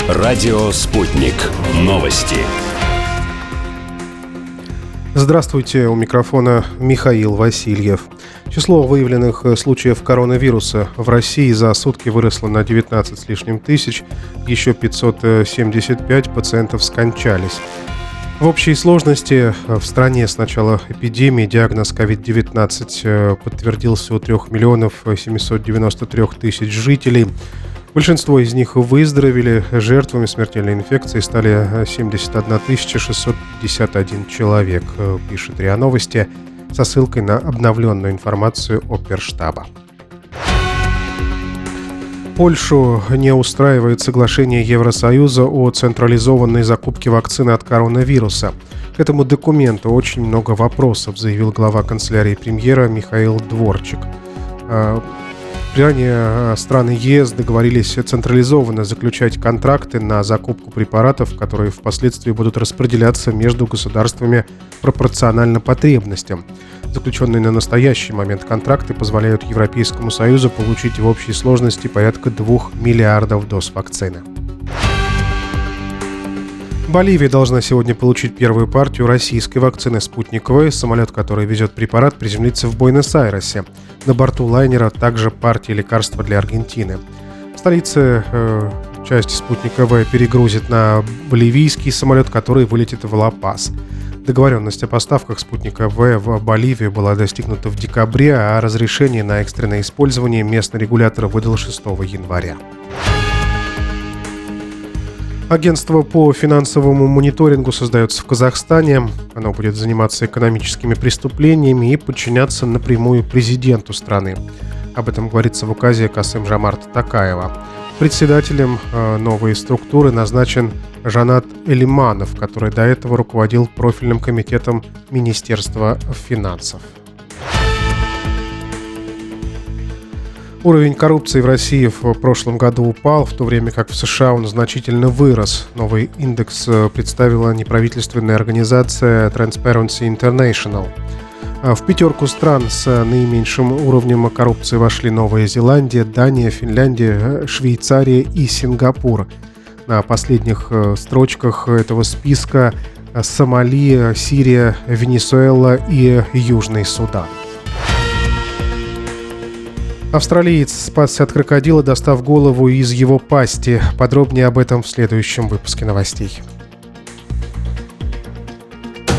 Радио «Спутник». Новости. Здравствуйте, у микрофона Михаил Васильев. Число выявленных случаев коронавируса в России за сутки выросло на 19 с лишним тысяч, еще 575 пациентов скончались. В общей сложности в стране с начала эпидемии диагноз COVID-19 подтвердился у 3 миллионов 793 тысяч жителей. Большинство из них выздоровели. Жертвами смертельной инфекции стали 71 651 человек, пишет РИА Новости, со ссылкой на обновленную информацию Оперштаба. Польшу не устраивает соглашение Евросоюза о централизованной закупке вакцины от коронавируса. К этому документу очень много вопросов, заявил глава канцелярии премьера Михаил Дворчик. Ранее страны ЕС договорились централизованно заключать контракты на закупку препаратов, которые впоследствии будут распределяться между государствами пропорционально потребностям. Заключенные на настоящий момент контракты позволяют Европейскому Союзу получить в общей сложности порядка 2 миллиардов доз вакцины. Боливия должна сегодня получить первую партию российской вакцины «Спутник В». Самолет, который везет препарат, приземлится в Буэнос-Айресе. На борту лайнера также партия лекарства для Аргентины. В столице часть «Спутника В» перегрузит на боливийский самолет, который вылетит в Ла-Пас. Договоренность о поставках «Спутника В» в Боливию была достигнута в декабре, а разрешение на экстренное использование местный регулятор выдал 6 января. Агентство по финансовому мониторингу создается в Казахстане. Оно будет заниматься экономическими преступлениями и подчиняться напрямую президенту страны. Об этом говорится в указе Касым-Жомарта Токаева. Председателем новой структуры назначен Жанат Элиманов, который до этого руководил профильным комитетом Министерства финансов. Уровень коррупции в России в прошлом году упал, в то время как в США он значительно вырос. Новый индекс представила неправительственная организация Transparency International. В пятерку стран с наименьшим уровнем коррупции вошли Новая Зеландия, Дания, Финляндия, Швейцария и Сингапур. На последних строчках этого списка Сомали, Сирия, Венесуэла и Южный Судан. Австралиец спасся от крокодила, достав голову из его пасти. Подробнее об этом в следующем выпуске новостей.